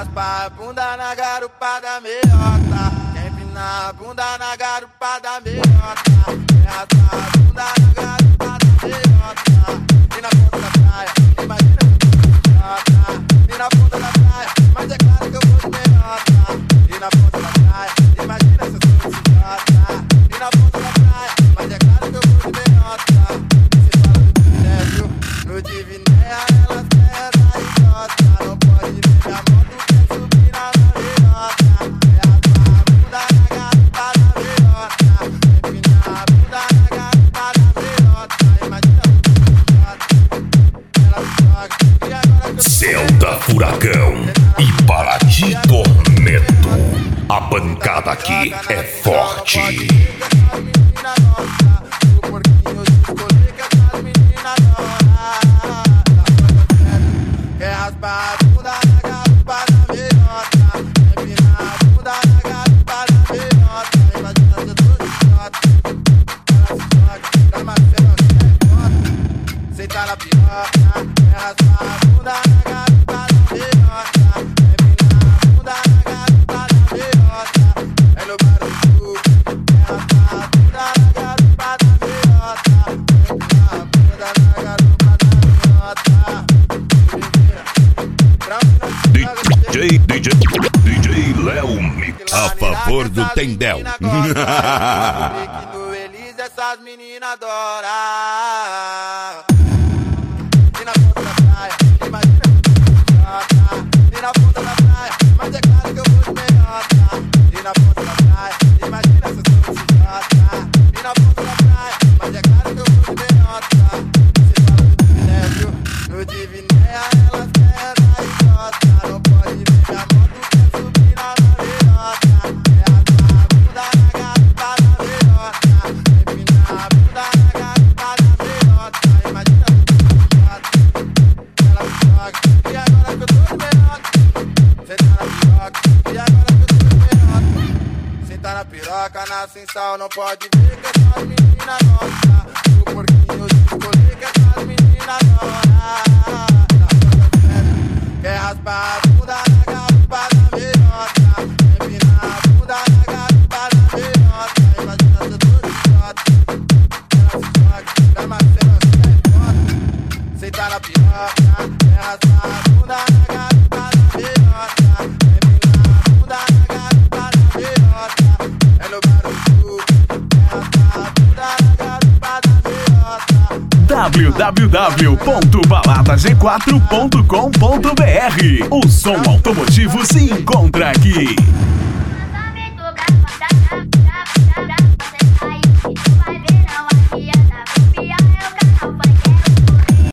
raspar a bunda na garupa da meiota. Quer empinar a bunda na garupa da meiota. Quer raspar a bunda na garupa da meiota. E na ponta da praia, imagina se eu fosse idiota. E na ponta da praia, mas é claro que eu vou de meiota. E na ponta da praia, imagina se eu fosse idiota. E na ponta da praia, mas é claro que eu vou de meiota. E se fala do privilégio, no Divinéia elas querem a idiota. Não pode ver minha moto, quer subir na meiota. É raspar a bunda na garupa da meiota. Empinar a bunda na garupa da meiota. Imagina se eu fosse idiota. Ela se joga, e agora que eu Celta Furacão e Paraty Tormento. A bancada aqui é forte. Quer raspar a bunda na garupa da meiota. Empinar a bunda na garupa da meiota. Imagina se eu tô de idiota. Ela se joga, pra Marcelo que é foda. Senta na piroca. Quer raspar a bunda na garupa da meiota. Empinar a bunda na garupa da meiota. É no Baruchu. Quer raspar a bunda na garupa da meiota. Empinar a bunda na garupa da meiota. DJ Léo Mix. A favor do Tendel. No Elis essas meninas adoram. E na ponta da praia, imagina se eu fosse idiota. E na ponta da praia, mas é claro que eu vou de meiota. E na ponta da praia, imagina se eu fosse idiota. E na ponta da praia, mas é claro que eu vou de meiota. Você fala do privilégio, no Divinéia elas querem a idiota. Não pode ver minha moto, quer subir na meiota. É raspar a bunda na garupa da meiota. Empinar a bunda na garupa da meiota. Imagina se eu fosse idiota. Ela se joga, e agora que eu tô de meiota. Senta na piroca, e agora que eu tô de meiota. Senta na piroca, na ascensão, não pode ver que essas meninas gostam. O porquinho de escolher que essas meninas adoram. Quer raspar a bunda na garupa da meiota. Empinar a bunda na garupa da meiota. Imagina se eu tô de idiota. Ela se joga, pra Marcelo que é foda. Senta na piroca. Quer raspar a bunda na garupa da meiota. Empinar a bunda na garupa da meiota. É no Baruchu. Quer raspar a bunda na garupa da meiota. www.baladag4.com.br. O som automotivo se encontra aqui.